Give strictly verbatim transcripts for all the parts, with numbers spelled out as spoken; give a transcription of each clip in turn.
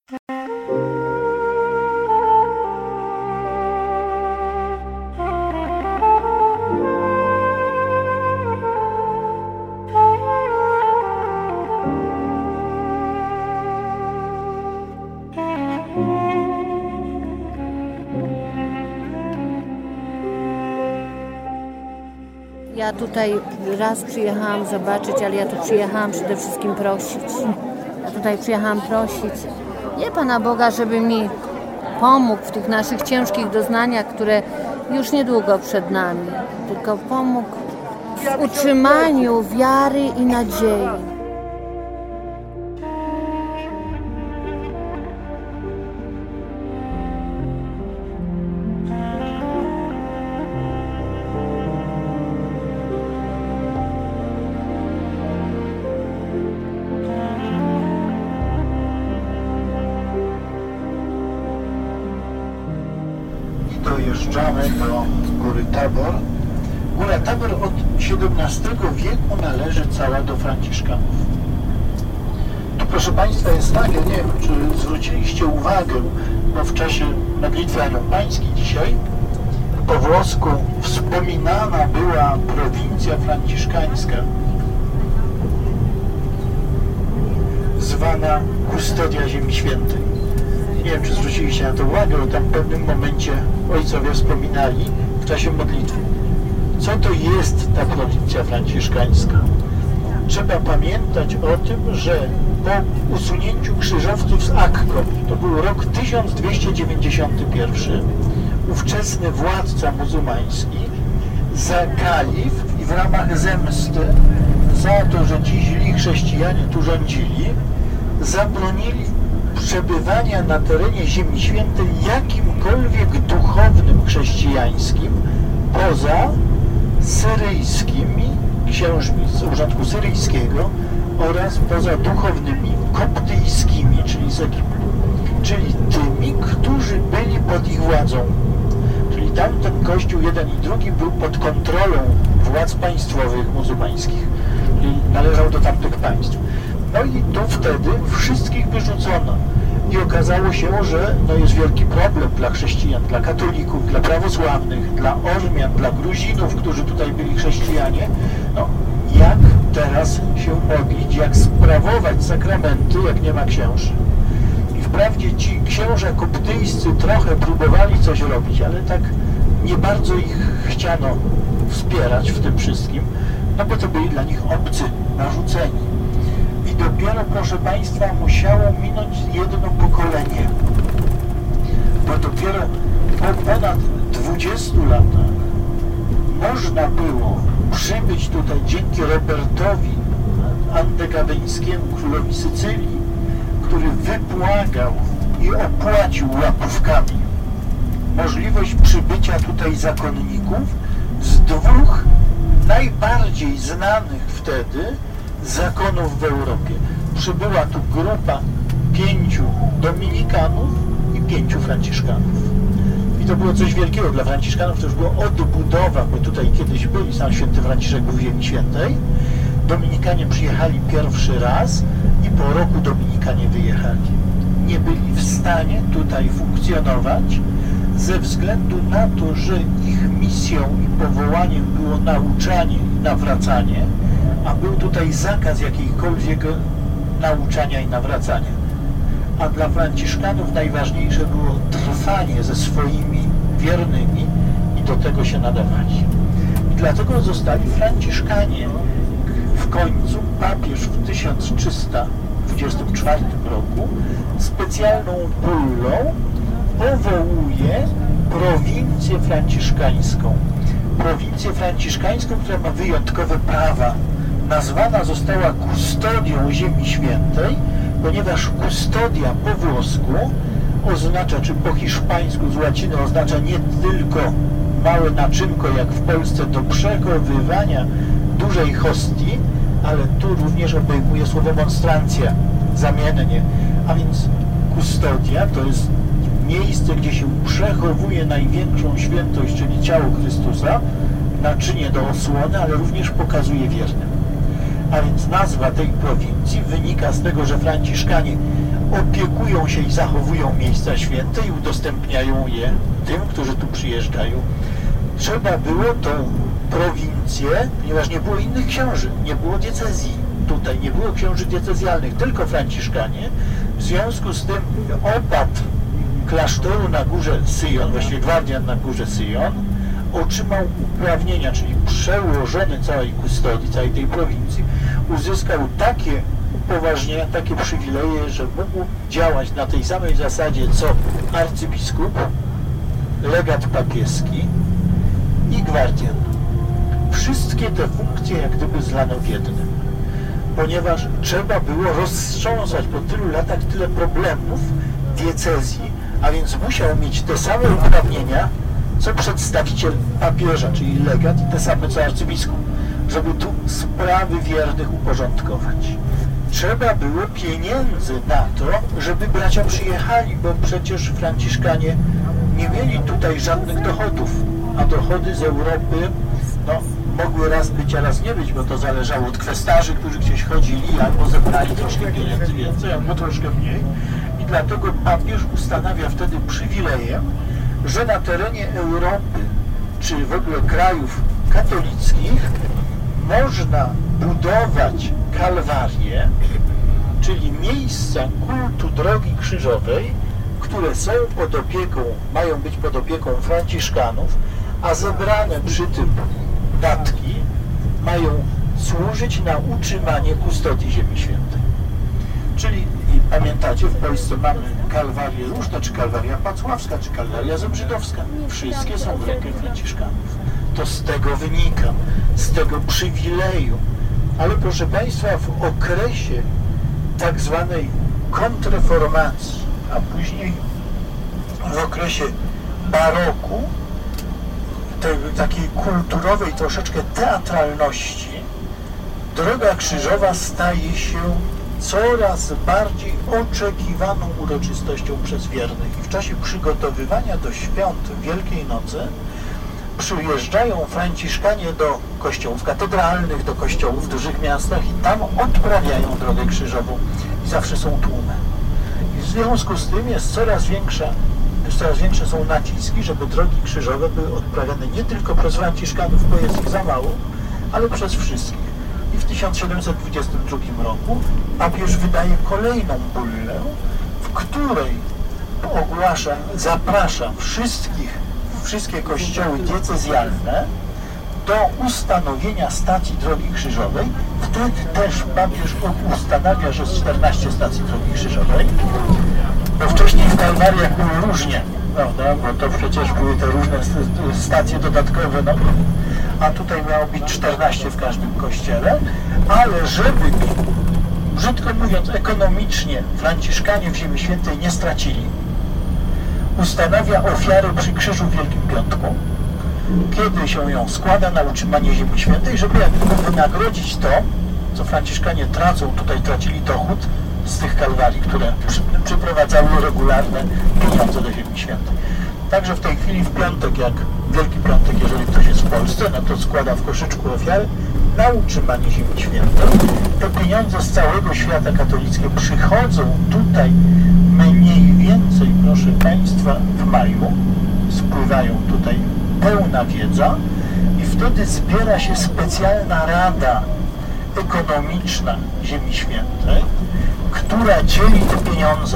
Ja tutaj raz przyjechałam zobaczyć, ale ja tu przyjechałam przede wszystkim prosić. Ja tutaj przyjechałam prosić nie Pana Boga, żeby mi pomógł w tych naszych ciężkich doznaniach, które już niedługo przed nami, tylko pomógł w utrzymaniu wiary i nadziei. Dojeżdżamy do góry Tabor. Góra Tabor od siedemnastego wieku należy cała do Franciszkanów. Tu, proszę Państwa, jest tak, ja nie wiem, czy zwróciliście uwagę, bo w czasie modlitwy anioł-pańskiej dzisiaj po włosku wspominana była prowincja franciszkańska, zwana Kustodia Ziemi Świętej. Nie wiem, czy zwróciliście na to uwagę, bo tam w pewnym momencie ojcowie wspominali w czasie modlitwy. Co to jest ta prowincja franciszkańska? Trzeba pamiętać o tym, że po usunięciu krzyżowców z Akko, to był rok tysiąc dwieście dziewięćdziesiąty pierwszy, ówczesny władca muzułmański za kalif i w ramach zemsty za to, że ci źli chrześcijanie tu rządzili, zabronili przebywania na terenie Ziemi Świętej jakimkolwiek duchownym chrześcijańskim poza syryjskimi księżmi z urządku syryjskiego oraz poza duchownymi koptyjskimi, czyli z Egiptu, czyli tymi, którzy byli pod ich władzą. Czyli tamten kościół jeden i drugi był pod kontrolą władz państwowych muzułmańskich i należał do tamtych państw. No i tu wtedy wszystkich wyrzucono i okazało się, że no jest wielki problem dla chrześcijan, dla katolików, dla prawosławnych, dla Ormian, dla Gruzinów, którzy tutaj byli chrześcijanie. No, jak teraz się modlić, jak sprawować sakramenty, jak nie ma księży. I wprawdzie ci księża koptyjscy trochę próbowali coś robić, ale tak nie bardzo ich chciano wspierać w tym wszystkim, no bo to byli dla nich obcy, narzuceni. I dopiero, proszę Państwa, musiało minąć jedno pokolenie, bo dopiero po ponad dwudziestu latach można było przybyć tutaj dzięki Robertowi Andegaweńskiemu, królowi Sycylii, który wybłagał i opłacił łapówkami możliwość przybycia tutaj zakonników z dwóch najbardziej znanych wtedy zakonów w Europie. Przybyła tu grupa pięciu dominikanów i pięciu franciszkanów. I to było coś wielkiego dla franciszkanów, to już była odbudowa, bo tutaj kiedyś byli, sam święty Franciszek był w Ziemi Świętej. Dominikanie przyjechali pierwszy raz i po roku Dominikanie wyjechali. Nie byli w stanie tutaj funkcjonować ze względu na to, że ich misją i powołaniem było nauczanie i nawracanie, a był tutaj zakaz jakiejkolwiek nauczania i nawracania. A dla franciszkanów najważniejsze było trwanie ze swoimi wiernymi i do tego się nadawali. I dlatego zostali franciszkanie. W końcu papież w tysiąc trzysta dwudziestym czwartym roku specjalną bullą powołuje prowincję franciszkańską. Prowincję franciszkańską, która ma wyjątkowe prawa. Nazwana została Kustodią Ziemi Świętej, ponieważ kustodia po włosku oznacza, czy po hiszpańsku z łaciny oznacza nie tylko małe naczynko, jak w Polsce, do przechowywania dużej hostii, ale tu również obejmuje słowo monstrancja, zamiennie. A więc kustodia to jest miejsce, gdzie się przechowuje największą świętość, czyli ciało Chrystusa, naczynie do osłony, ale również pokazuje wiernym. A więc nazwa tej prowincji wynika z tego, że franciszkanie opiekują się i zachowują miejsca święte i udostępniają je tym, którzy tu przyjeżdżają. Trzeba było tą prowincję, ponieważ nie było innych księży, nie było diecezji, tutaj nie było księży diecezjalnych, tylko franciszkanie. W związku z tym opat klasztoru na górze Syjon, właściwie gwardian na górze Syjon, otrzymał uprawnienia, czyli przełożony całej kustodii, całej tej prowincji, uzyskał takie upoważnienia, takie przywileje, że mógł działać na tej samej zasadzie co arcybiskup, legat papieski i gwardian. Wszystkie te funkcje jak gdyby zlano w jednym, ponieważ trzeba było roztrząsać po tylu latach tyle problemów diecezji, a więc musiał mieć te same uprawnienia co przedstawiciel papieża, czyli legat, i te same co arcybiskup, żeby tu sprawy wiernych uporządkować. Trzeba było pieniędzy na to, żeby bracia przyjechali, bo przecież franciszkanie nie mieli tutaj żadnych dochodów, a dochody z Europy no, mogły raz być, a raz nie być, bo to zależało od kwestarzy, którzy gdzieś chodzili, albo zebrali troszkę pieniędzy więcej, albo troszkę mniej. I dlatego papież ustanawia wtedy przywilejem, że na terenie Europy, czy w ogóle krajów katolickich, można budować kalwarie, czyli miejsca kultu drogi krzyżowej, które są pod opieką, mają być pod opieką franciszkanów, a zebrane przy tym datki mają służyć na utrzymanie kustodii Ziemi Świętej. Czyli i pamiętacie, w Polsce mamy kalwarię różne, czy kalwaria pacławska, czy kalwaria zebrzydowska. Wszystkie są w rękę franciszkanów. To z tego wynika, z tego przywileju. Ale proszę Państwa, w okresie tak zwanej kontreformacji, a później w okresie baroku, tej takiej kulturowej troszeczkę teatralności, droga krzyżowa staje się coraz bardziej oczekiwaną uroczystością przez wiernych. I w czasie przygotowywania do świąt Wielkiej Nocy przyjeżdżają franciszkanie do kościołów katedralnych, do kościołów w dużych miastach i tam odprawiają drogę krzyżową. I zawsze są tłumy. I w związku z tym jest coraz większa, coraz większe są naciski, żeby drogi krzyżowe były odprawiane nie tylko przez franciszkanów, bo jest ich za mało, ale przez wszystkich. I w tysiąc siedemset dwudziestym drugim roku papież wydaje kolejną bullę, w której ogłasza, zaprasza wszystkich, wszystkie kościoły diecezjalne do ustanowienia stacji drogi krzyżowej. Wtedy też papież ustanawia, że jest czternaście stacji drogi krzyżowej, bo wcześniej w kalwariach było różnie, prawda, bo to przecież były te różne stacje dodatkowe, no, a tutaj miało być czternaście w każdym kościele, ale żeby, brzydko mówiąc, ekonomicznie franciszkanie w Ziemi Świętej nie stracili, ustanawia ofiarę przy krzyżu w Wielkim Piątku, kiedy się ją składa na utrzymanie Ziemi Świętej, żeby jakby wynagrodzić to, co franciszkanie tracą, tutaj tracili dochód z tych kalwarii, które przy, przyprowadzały regularne pieniądze do Ziemi Świętej. Także w tej chwili w piątek, jak Wielki Piątek, jeżeli ktoś jest w Polsce, no to składa w koszyczku ofiary na utrzymanie Ziemi Świętej. Te pieniądze z całego świata katolickiego przychodzą tutaj mniej więcej, proszę Państwa, w maju. Spływają tutaj pełna wiedza i wtedy zbiera się specjalna rada ekonomiczna Ziemi Świętej, która dzieli te pieniądze.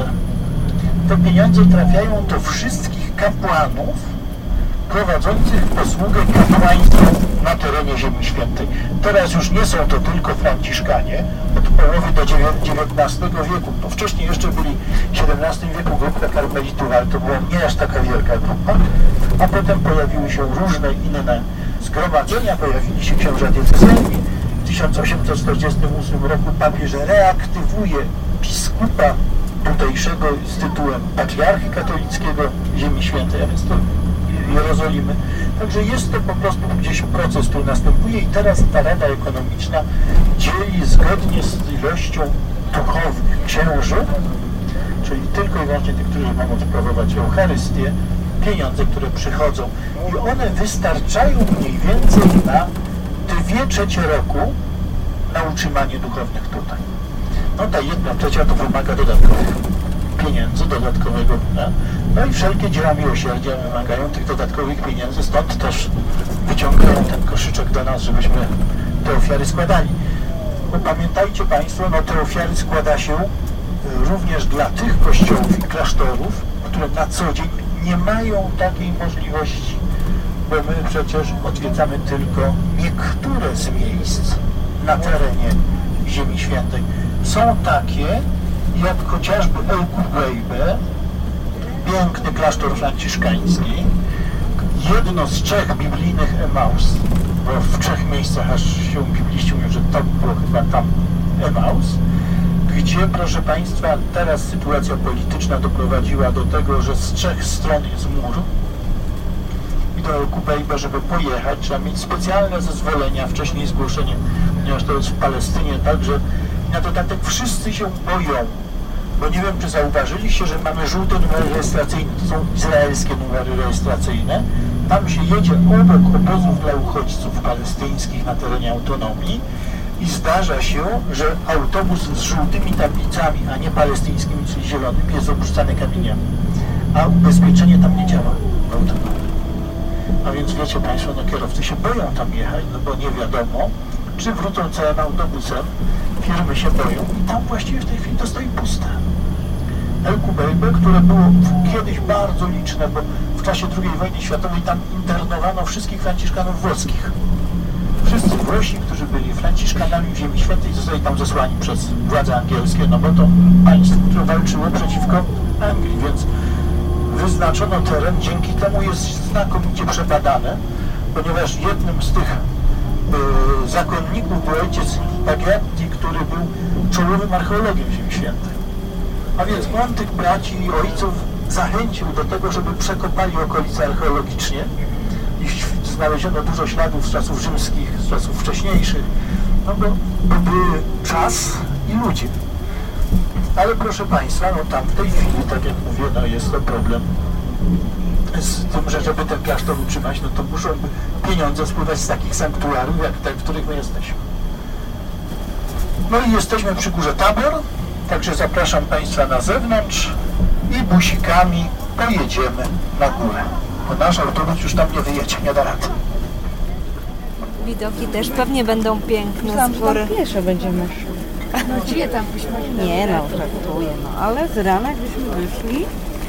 Te pieniądze trafiają do wszystkich kapłanów prowadzących posługę kapłaństwa na terenie Ziemi Świętej. Teraz już nie są to tylko franciszkanie, od połowy do dziewiętnastego wieku. No wcześniej jeszcze byli w siedemnastym wieku grupka karmelitów, ale to była nie aż taka wielka grupa, a potem pojawiły się różne inne zgromadzenia, pojawili się księża diecezjalni. W tysiąc osiemset czterdziestym ósmym roku papież reaktywuje biskupa tutejszego z tytułem patriarchy katolickiego Ziemi Świętej, a więc to Jerozolimy. Także jest to po prostu gdzieś proces, który następuje i teraz ta Rada Ekonomiczna dzieli zgodnie z ilością duchownych księży, czyli tylko i wyłącznie tych, którzy mogą sprawować Eucharystię, pieniądze, które przychodzą. I one wystarczają mniej więcej na dwie trzecie roku na utrzymanie duchownych tutaj. No ta jedna trzecia to wymaga dodatkowych pieniędzy dodatkowego. No i wszelkie dzieła miłosierdzia wymagają tych dodatkowych pieniędzy, stąd też wyciągają ten koszyczek do nas, żebyśmy te ofiary składali. Bo pamiętajcie Państwo, no te ofiary składa się również dla tych kościołów i klasztorów, które na co dzień nie mają takiej możliwości, bo my przecież odwiedzamy tylko niektóre z miejsc na terenie Ziemi Świętej. Są takie, jak chociażby El Kubejbe, piękny klasztor franciszkański, jedno z trzech biblijnych Emaus, bo w trzech miejscach aż się bibliści mówią, że to było chyba tam Emaus, gdzie, proszę Państwa, teraz sytuacja polityczna doprowadziła do tego, że z trzech stron jest mur i do El Kubejbe, żeby pojechać, trzeba mieć specjalne zezwolenia, wcześniej zgłoszenie, ponieważ to jest w Palestynie, także na dodatek wszyscy się boją, bo nie wiem, czy zauważyliście, że mamy żółte numery rejestracyjne, to są izraelskie numery rejestracyjne, tam się jedzie obok obozów dla uchodźców palestyńskich na terenie autonomii i zdarza się, że autobus z żółtymi tablicami, a nie palestyńskimi, czyli zielonymi, jest obrzucany kamieniami, a ubezpieczenie tam nie działa w autonomii. A więc wiecie Państwo, no kierowcy się boją tam jechać, no bo nie wiadomo, czy wrócą całym autobusem, firmy się boją i tam właściwie w tej chwili to stoi puste. El Kubejbe, które było kiedyś bardzo liczne, bo w czasie drugiej wojny światowej tam internowano wszystkich franciszkanów włoskich. Wszyscy Włosi, którzy byli franciszkanami w Ziemi Świętej, zostali tam zesłani przez władze angielskie, no bo to państwo, które walczyło przeciwko Anglii, więc wyznaczono teren, dzięki temu jest znakomicie przebadane, ponieważ jednym z tych y, zakonników był ojciec Baghetti, który był czołowym archeologiem Ziemi Świętej. A więc on tych braci i ojców zachęcił do tego, żeby przekopali okolice archeologicznie i znaleziono dużo śladów z czasów rzymskich, z czasów wcześniejszych, no bo, bo były czas i ludzie. Ale proszę Państwa, no tam w tej chwili, tak jak mówię, no jest to problem z tym, że żeby ten klasztor utrzymać, no to muszą pieniądze spływać z takich sanktuariów, jak te, w których my jesteśmy. No i jesteśmy przy Górze Tabor, także zapraszam Państwa na zewnątrz i busikami pojedziemy na górę, bo nasz autobus już tam nie wyjedzie, nie da rady. Widoki też pewnie będą piękne z góry. Pieszo będziemy szli. No gdzie tam byśmy? Nie no, żartuję, no ale z rana gdyśmy wyszli.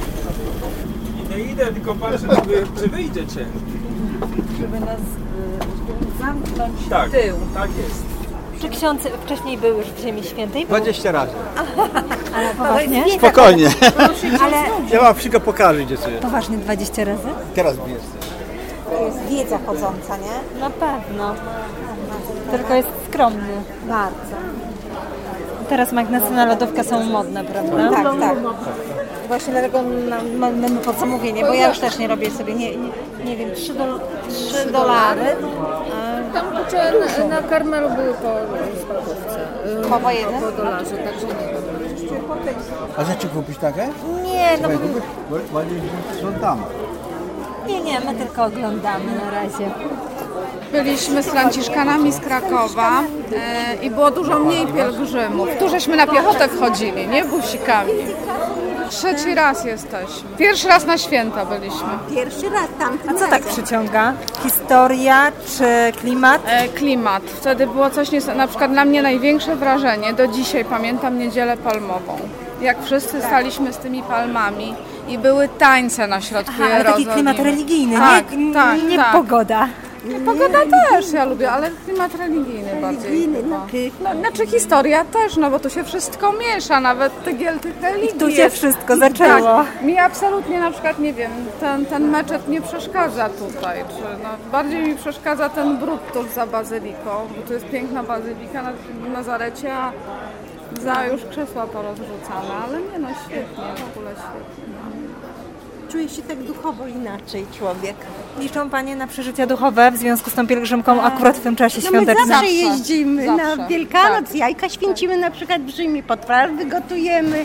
Nie idę, tylko patrzę, czy, czy wyjdzie cię. Żeby nas y, zamknąć Tak, w tył. tak jest. Czy ksiądz wcześniej był już w Ziemi Świętej? Był? dwadzieścia razy. Ale poważnie? Spokojnie. Ale Ja wam wszystko pokażę, gdzie sobie. poważnie dwadzieścia razy? Teraz jesteś. To jest wiedza chodząca, nie? Na pewno. Tylko jest skromny. Bardzo. Teraz magnesy na lodówkę są modne, prawda? Tak, tak. Właśnie dlatego mamy pod zamówienie, bo ja już też nie robię sobie, nie, nie, nie wiem, trzy dolary. Tam kurczę, na, na Karmelu były po złotówce. Po, po jeden? Po dolarze, także nie wiem. A rzeczy kupić takie? Nie, no Bo bardziej są tam. nie, nie, my tylko oglądamy na razie. Byliśmy z Franciszkanami z Krakowa e, i było dużo mniej pielgrzymów. Tu żeśmy na piechotę wchodzili, nie busikami. Trzeci raz jesteśmy. Pierwszy raz na święta byliśmy. Pierwszy raz tam. A co tak przyciąga? Historia czy klimat? E, klimat. Wtedy było coś, nies- na przykład dla mnie największe wrażenie, do dzisiaj pamiętam Niedzielę Palmową. Jak wszyscy staliśmy z tymi palmami i były tańce na środku Aha, ale taki Jerozolimy. klimat religijny, tak, nie, tak, nie tak. pogoda. Pogoda też ja lubię, ale klimat religijny bardziej. No. No, znaczy historia też, no bo tu się wszystko miesza, nawet tygiel tych religii. Tu się jest. wszystko zaczęło. Tak, mi absolutnie na przykład, nie wiem, ten, ten meczet nie przeszkadza tutaj, czy no, bardziej mi przeszkadza ten brud tuż za bazyliką, bo tu jest piękna bazylika na Nazarecie, a za już krzesła porozrzucane, ale nie no, świetnie, w ogóle świetnie. Czuje się tak duchowo inaczej człowiek. Liczą Panie na przeżycia duchowe w związku z tą pielgrzymką akurat w tym czasie No my świątecznym? zawsze jeździmy Zawsze. na Wielkanoc, Tak. jajka święcimy na przykład w Rzymie, potrawę gotujemy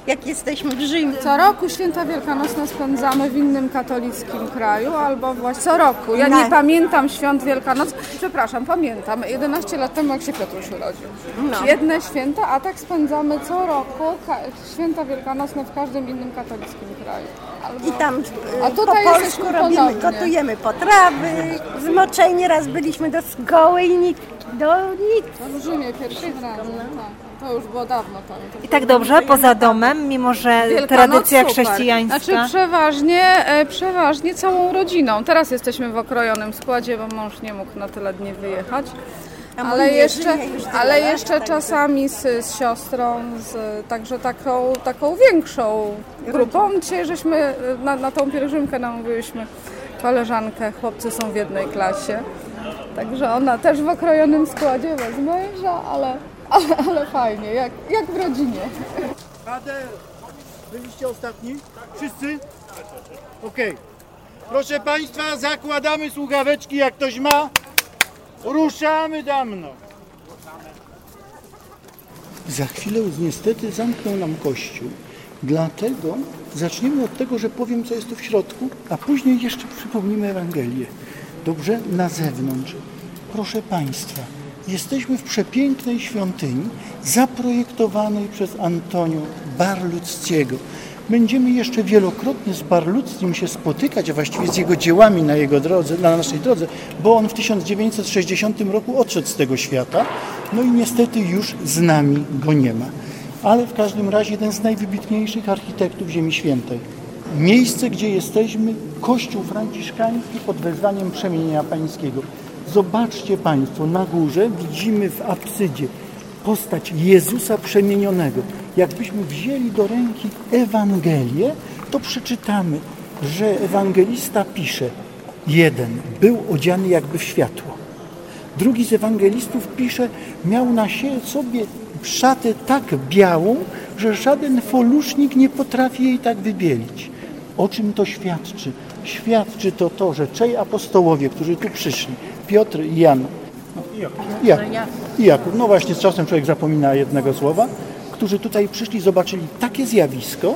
jak jesteśmy w Rzymie. Co roku święta wielkanocne spędzamy w innym katolickim kraju, albo właśnie co roku. Ja nie pamiętam świąt Wielkanoc, przepraszam, pamiętam, jedenaście lat temu jak się Piotruś urodził. No. Jedne święta, a tak spędzamy co roku święta wielkanocne w każdym innym katolickim kraju. Albo... I tam a tutaj po polsku robimy, gotujemy potrawy, zmoczeni raz byliśmy do gołej nitki, do nitki. W Rzymie pierwszy raz, tak. To już było dawno tam. To I tak dobrze, poza domem, mimo że Wielkanoc, tradycja super. chrześcijańska. Znaczy przeważnie, e, przeważnie całą rodziną. Teraz jesteśmy w okrojonym składzie, bo mąż nie mógł na tyle dni wyjechać. Ale jeszcze, ale jeszcze czasami z, z siostrą, z, także taką, taką większą grupą. Dzisiaj żeśmy na, na tą pielgrzymkę namówiłyśmy koleżankę, chłopcy są w jednej klasie. Także ona też w okrojonym składzie bez męża, ale, ale, ale fajnie, jak, jak w rodzinie. Pater, byliście ostatni? Wszyscy? Okej. Okay. Proszę Państwa, zakładamy słuchaweczki, jak ktoś ma. Ruszamy damno. Za chwilę niestety zamkną nam kościół. Dlatego zaczniemy od tego, że powiem, co jest tu w środku, a później jeszcze przypomnimy Ewangelię. Dobrze? Na zewnątrz. Proszę Państwa, jesteśmy w przepięknej świątyni zaprojektowanej przez Antonio Barlucciego. Będziemy jeszcze wielokrotnie z Barluccim się spotykać, a właściwie z jego dziełami na jego drodze, na naszej drodze, bo on w tysiąc dziewięćset sześćdziesiątym roku odszedł z tego świata, no i niestety już z nami go nie ma. Ale w każdym razie jeden z najwybitniejszych architektów Ziemi Świętej. Miejsce, gdzie jesteśmy, kościół franciszkański pod wezwaniem Przemienienia Pańskiego. Zobaczcie Państwo, na górze widzimy w absydzie postać Jezusa przemienionego. Jakbyśmy wzięli do ręki Ewangelię, to przeczytamy, że ewangelista pisze: jeden był odziany jakby w światło. Drugi z ewangelistów pisze, miał na sobie szatę tak białą, że żaden folusznik nie potrafi jej tak wybielić. O czym to świadczy? Świadczy to to, że trzej apostołowie, którzy tu przyszli, Piotr i Jan, i Jakub, i Jakub, no właśnie z czasem człowiek zapomina jednego słowa, którzy tutaj przyszli, zobaczyli takie zjawisko,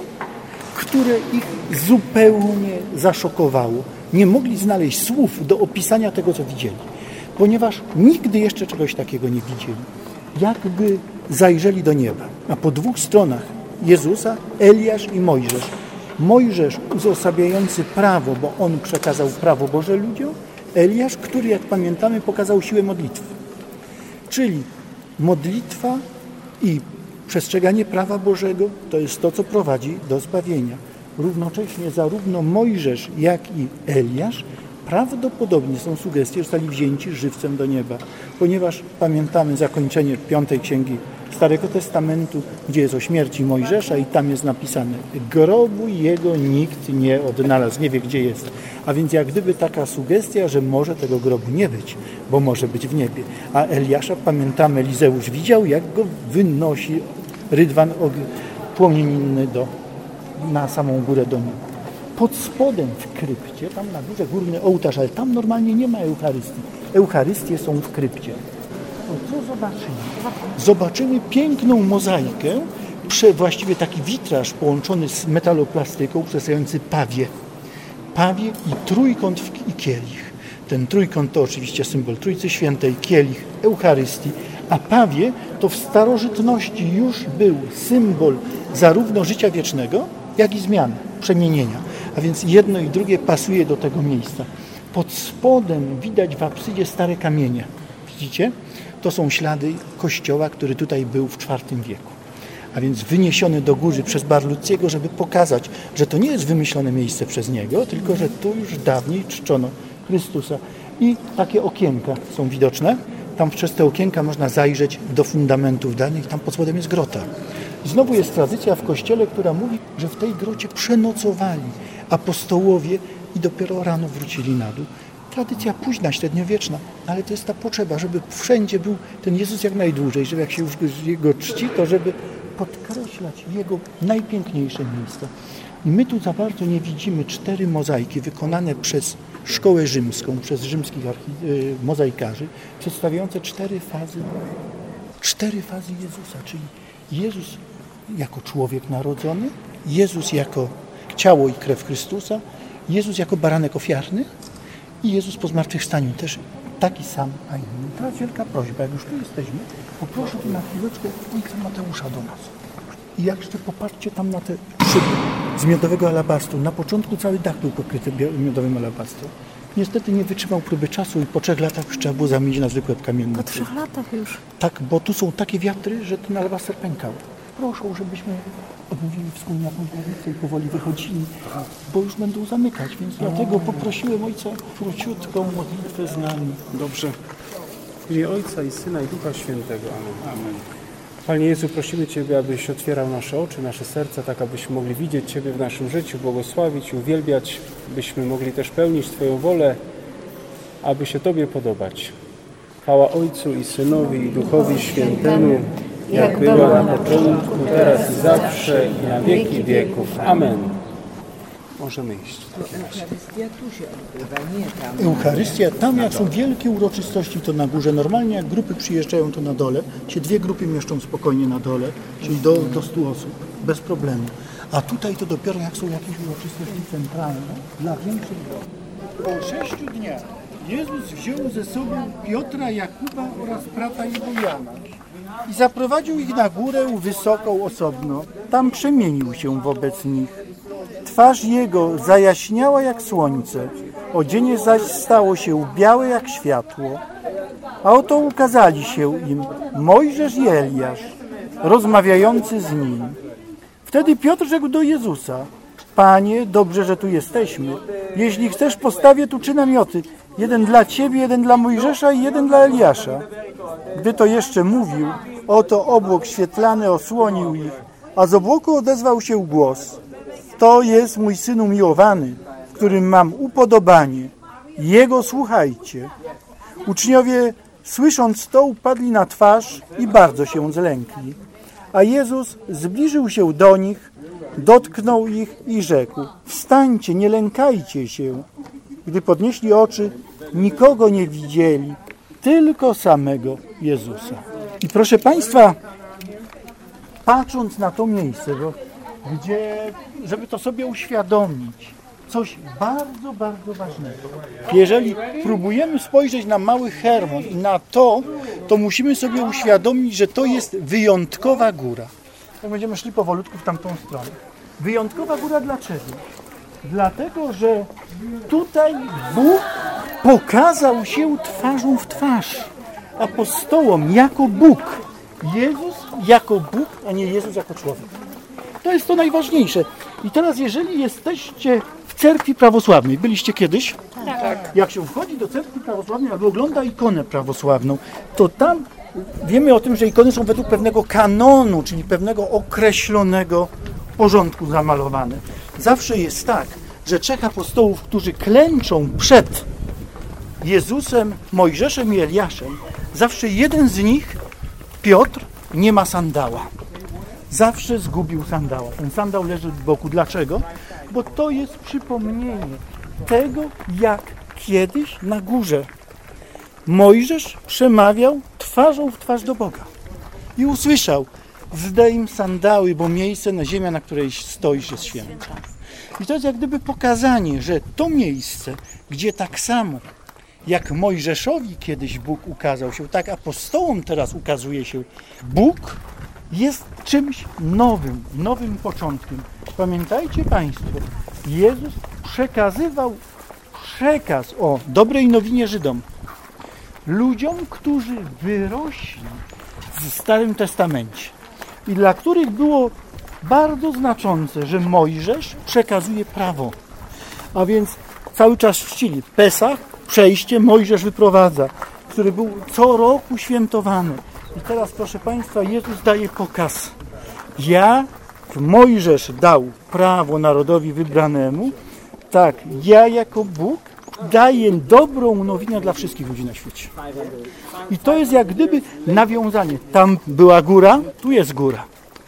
które ich zupełnie zaszokowało. Nie mogli znaleźć słów do opisania tego, co widzieli, ponieważ nigdy jeszcze czegoś takiego nie widzieli. Jakby zajrzeli do nieba, a po dwóch stronach Jezusa Eliasz i Mojżesz. Mojżesz uzosabiający prawo, bo on przekazał prawo Boże ludziom, Eliasz, który, jak pamiętamy, pokazał siłę modlitwy. Czyli modlitwa i przestrzeganie prawa Bożego to jest to, co prowadzi do zbawienia. Równocześnie zarówno Mojżesz, jak i Eliasz prawdopodobnie są sugestie, że zostali wzięci żywcem do nieba, ponieważ pamiętamy zakończenie piątej księgi Starego Testamentu, gdzie jest o śmierci Mojżesza i tam jest napisane: grobu jego nikt nie odnalazł, nie wie gdzie jest. A więc jak gdyby taka sugestia, że może tego grobu nie być, bo może być w niebie. A Eliasza, pamiętamy, Elizeusz widział, jak go wynosi rydwan płomienny do, na samą górę do nieba. Pod spodem w krypcie, tam na górze górny ołtarz, ale tam normalnie nie ma Eucharystii. Eucharystie są w krypcie. O, co zobaczymy? Zobaczymy piękną mozaikę, właściwie taki witraż połączony z metaloplastyką, przedstawiający pawie. Pawie i trójkąt i kielich. Ten trójkąt to oczywiście symbol Trójcy Świętej, kielich Eucharystii, a pawie to w starożytności już był symbol zarówno życia wiecznego, jak i zmiany, przemienienia. A więc jedno i drugie pasuje do tego miejsca. Pod spodem widać w absydzie stare kamienie. Widzicie? To są ślady kościoła, który tutaj był w czwartym wieku. A więc wyniesiony do góry przez Barlucciego, żeby pokazać, że to nie jest wymyślone miejsce przez niego, tylko że tu już dawniej czczono Chrystusa. I takie okienka są widoczne. Tam przez te okienka można zajrzeć do fundamentów danych. Tam pod spodem jest grota. Znowu jest tradycja w Kościele, która mówi, że w tej grocie przenocowali apostołowie i dopiero rano wrócili na dół. Tradycja późna, średniowieczna, ale to jest ta potrzeba, żeby wszędzie był ten Jezus jak najdłużej, żeby jak się już Jego czci, to żeby podkreślać Jego najpiękniejsze miejsca. I my tu za bardzo nie widzimy cztery mozaiki wykonane przez szkołę rzymską, przez rzymskich mozaikarzy, przedstawiające cztery fazy, cztery fazy Jezusa, czyli Jezus jako człowiek narodzony, Jezus jako ciało i krew Chrystusa, Jezus jako baranek ofiarny i Jezus po zmartwychwstaniu też taki sam, a inny. Teraz wielka prośba, jak już tu jesteśmy, poproszę tu na chwileczkę ojca Mateusza do nas. I jak jeszcze popatrzcie tam na te szyby z miodowego alabastru. Na początku cały dach był pokryty miodowym alabastrem. Niestety nie wytrzymał próby czasu i po trzech latach już trzeba było zamienić na zwykłe kamienne. Po trzech latach już. Tak, bo tu są takie wiatry, że ten alabaster pękał. Proszę, żebyśmy odmówili wspólnie jakąś modlitwę i powoli wychodzili, bo już będą zamykać, więc dlatego poprosiłem Ojca króciutką modlitwę z nami. Dobrze. W imię Ojca i Syna i Ducha Świętego. Amen. Amen. Panie Jezu, prosimy Ciebie, abyś otwierał nasze oczy, nasze serca, tak abyśmy mogli widzieć Ciebie w naszym życiu, błogosławić, uwielbiać, byśmy mogli też pełnić Twoją wolę, aby się Tobie podobać. Chwała Ojcu i Synowi i Duchowi Świętemu, jak była na początku, teraz i zawsze, i na wieki wieków. Amen. Możemy iść. Eucharystia, tam jak są wielkie uroczystości, to na górze. Normalnie jak grupy przyjeżdżają, to na dole. Się dwie grupy mieszczą spokojnie na dole, czyli do, do stu osób, bez problemu. A tutaj to dopiero jak są jakieś uroczystości centralne, dla większych grup. Po sześciu dniach Jezus wziął ze sobą Piotra, Jakuba oraz brata jego Jana i zaprowadził ich na górę wysoką osobno. Tam przemienił się wobec nich. Twarz jego zajaśniała jak słońce, odzienie zaś stało się białe jak światło. A oto ukazali się im Mojżesz i Eliasz, rozmawiający z nim. Wtedy Piotr rzekł do Jezusa: Panie, dobrze, że tu jesteśmy. Jeśli chcesz, postawię tu trzy namioty. Jeden dla Ciebie, jeden dla Mojżesza i jeden dla Eliasza. Gdy to jeszcze mówił, oto obłok świetlany osłonił ich, a z obłoku odezwał się głos: To jest mój Syn umiłowany, w którym mam upodobanie. Jego słuchajcie. Uczniowie, słysząc to, upadli na twarz i bardzo się zlękli. A Jezus zbliżył się do nich, dotknął ich i rzekł: Wstańcie, nie lękajcie się. Gdy podnieśli oczy, nikogo nie widzieli, tylko samego Jezusa. I proszę Państwa, patrząc na to miejsce, bo gdzie, żeby to sobie uświadomić, coś bardzo, bardzo ważnego. Jeżeli próbujemy spojrzeć na Mały Hermon i na to, to musimy sobie uświadomić, że to jest wyjątkowa góra. Tak będziemy szli powolutku w tamtą stronę. Wyjątkowa góra dlaczego? Dlatego, że tutaj Bóg pokazał się twarzą w twarz apostołom jako Bóg. Jezus jako Bóg, a nie Jezus jako człowiek. To jest to najważniejsze. I teraz, jeżeli jesteście w cerkwi prawosławnej, byliście kiedyś? Tak. Jak się wchodzi do cerkwi prawosławnej albo ogląda ikonę prawosławną, to tam wiemy o tym, że ikony są według pewnego kanonu, czyli pewnego określonego porządku zamalowane. Zawsze jest tak, że trzech apostołów, którzy klęczą przed Jezusem, Mojżeszem i Eliaszem, zawsze jeden z nich, Piotr, nie ma sandała. Zawsze zgubił sandała. Ten sandał leży z boku. Dlaczego? Bo to jest przypomnienie tego, jak kiedyś na górze Mojżesz przemawiał twarzą w twarz do Boga. I usłyszał: zdejm sandały, bo miejsce na ziemia, na której stoisz, jest święte. I to jest jak gdyby pokazanie, że to miejsce, gdzie tak samo jak Mojżeszowi kiedyś Bóg ukazał się, tak apostołom teraz ukazuje się Bóg, jest czymś nowym, nowym początkiem. Pamiętajcie Państwo, Jezus przekazywał przekaz o dobrej nowinie Żydom, ludziom, którzy wyrośli w Starym Testamencie i dla których było bardzo znaczące, że Mojżesz przekazuje prawo. A więc cały czas czcili Pesach, przejście Mojżesz wyprowadza, który był co roku świętowany. I teraz, proszę Państwa, Jezus daje pokaz. Jak Mojżesz dał prawo narodowi wybranemu, tak ja jako Bóg daję dobrą nowinę dla wszystkich ludzi na świecie. I to jest jak gdyby nawiązanie. Tam była góra, tu jest góra.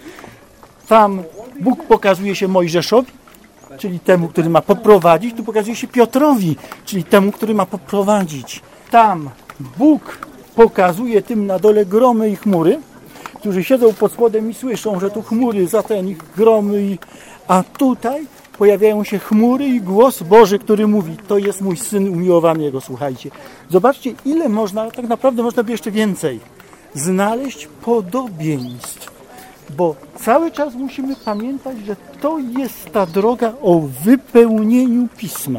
Tam Bóg pokazuje się Mojżeszowi, czyli temu, który ma poprowadzić. Tu pokazuje się Piotrowi, czyli temu, który ma poprowadzić. Tam Bóg pokazuje tym na dole gromy i chmury, którzy siedzą pod spodem i słyszą, że tu chmury, za ten ich gromy, i... a tutaj pojawiają się chmury i głos Boży, który mówi, to jest mój Syn umiłowany, Jego słuchajcie. Zobaczcie, ile można, tak naprawdę można by jeszcze więcej, znaleźć podobieństw, bo cały czas musimy pamiętać, że to jest ta droga o wypełnieniu Pisma.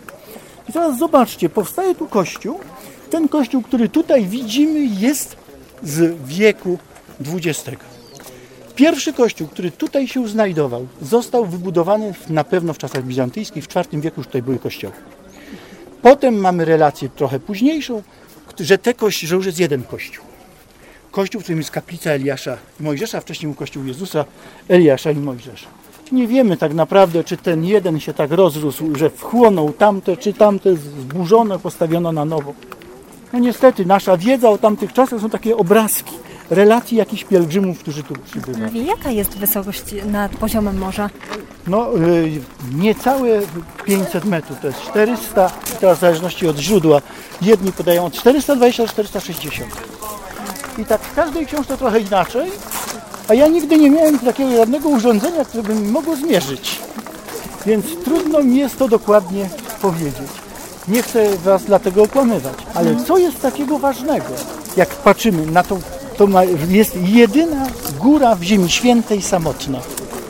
I teraz zobaczcie, powstaje tu kościół. Ten kościół, który tutaj widzimy, jest z wieku dwudziestego. Pierwszy kościół, który tutaj się znajdował, został wybudowany na pewno w czasach bizantyjskich, w czwartym wieku już tutaj były kościoły. Potem mamy relację trochę późniejszą, że, te kości, że już jest jeden kościół. Kościół, w którym jest kaplica Eliasza i Mojżesza, wcześniej był kościół Jezusa, Eliasza i Mojżesza. Nie wiemy tak naprawdę, czy ten jeden się tak rozrósł, że wchłonął tamte, czy tamte zburzone, postawiono na nowo. No niestety, nasza wiedza o tamtych czasach są takie obrazki, relacji jakichś pielgrzymów, którzy tu przybywali. Jaka jest wysokość nad poziomem morza? No, y, niecałe pięćset metrów, to jest czterysta, teraz w zależności od źródła. Jedni podają od czterysta dwadzieścia do czterysta sześćdziesiąt. I tak w każdej książce trochę inaczej, a ja nigdy nie miałem takiego żadnego urządzenia, które by mi mogło zmierzyć. Więc trudno mi jest to dokładnie powiedzieć. Nie chcę was dlatego okłamywać, ale co jest takiego ważnego, jak patrzymy na tą, to ma, jest jedyna góra w Ziemi Świętej samotna.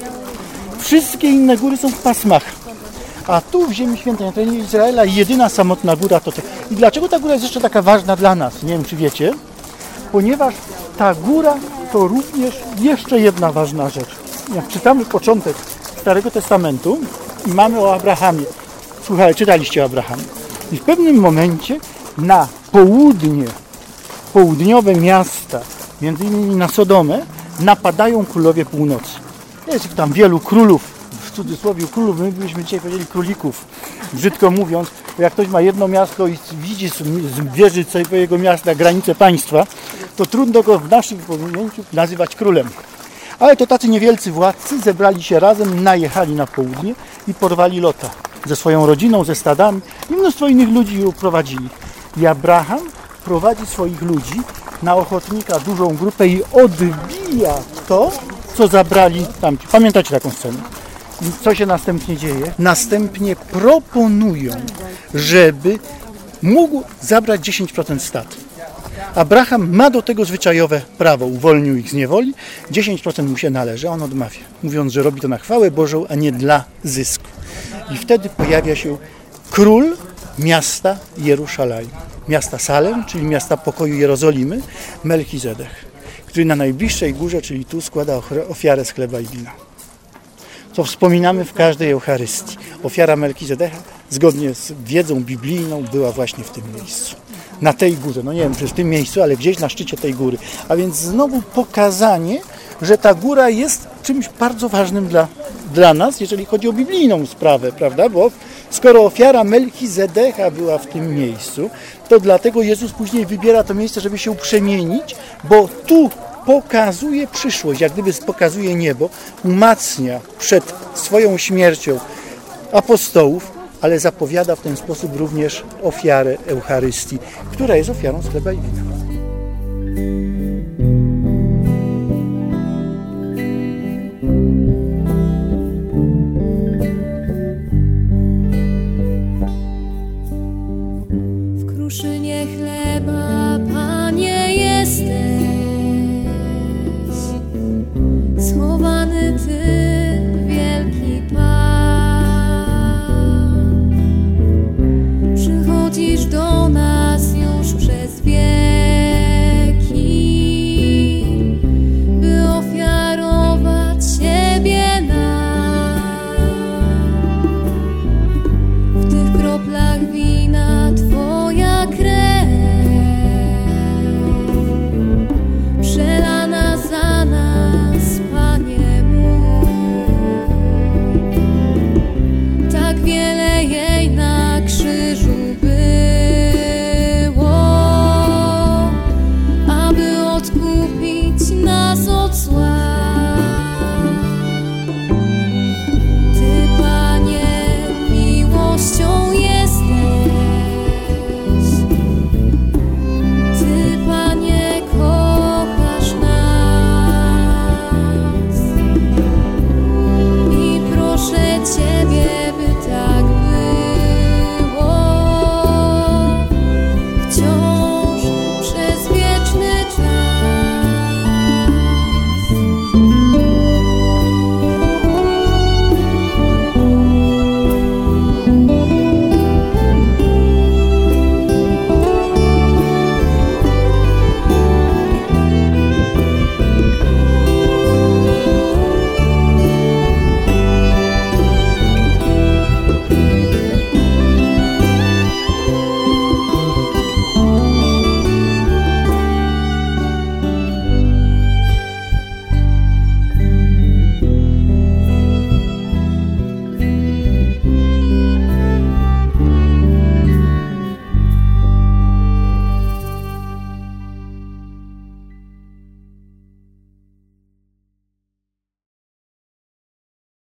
Wszystkie inne góry są w pasmach, a tu w Ziemi Świętej, na terenie Izraela, jedyna samotna góra to te. I dlaczego ta góra jest jeszcze taka ważna dla nas? Nie wiem, czy wiecie, ponieważ ta góra to również jeszcze jedna ważna rzecz. Jak czytamy początek Starego Testamentu i mamy o Abrahamie. Słuchaj, czytaliście o Abrahamie. I w pewnym momencie na południe, południowe miasta, między innymi na Sodomę, napadają królowie północy. Jest ich tam wielu królów, w cudzysłowie królów, my byśmy dzisiaj powiedzieli królików, brzydko mówiąc, bo jak ktoś ma jedno miasto i widzi z wieży swojego miasta granicę państwa, to trudno go w naszym pojęciu nazywać królem. Ale to tacy niewielcy władcy zebrali się razem, najechali na południe i porwali Lota ze swoją rodziną, ze stadami i mnóstwo innych ludzi prowadzili. I Abraham prowadzi swoich ludzi na ochotnika, dużą grupę i odbija to, co zabrali tamci. Pamiętacie taką scenę? I co się następnie dzieje? Następnie proponują, żeby mógł zabrać dziesięć procent stad. Abraham ma do tego zwyczajowe prawo, uwolnił ich z niewoli, dziesięć procent mu się należy, a on odmawia, mówiąc, że robi to na chwałę Bożą, a nie dla zysku. I wtedy pojawia się król miasta Jeruszalem, miasta Salem, czyli miasta pokoju Jerozolimy, Melchizedek, który na najbliższej górze, czyli tu, składa ofiarę z chleba i wina. Co wspominamy w każdej Eucharystii. Ofiara Melchizedeka, zgodnie z wiedzą biblijną, była właśnie w tym miejscu. Na tej górze, no nie wiem, czy w tym miejscu, ale gdzieś na szczycie tej góry. A więc znowu pokazanie, że ta góra jest czymś bardzo ważnym dla, dla nas, jeżeli chodzi o biblijną sprawę, prawda? Bo skoro ofiara Melchizedeka była w tym miejscu, to dlatego Jezus później wybiera to miejsce, żeby się przemienić, bo tu pokazuje przyszłość, jak gdyby pokazuje niebo, umacnia przed swoją śmiercią apostołów, ale zapowiada w ten sposób również ofiarę Eucharystii, która jest ofiarą z chleba i wina.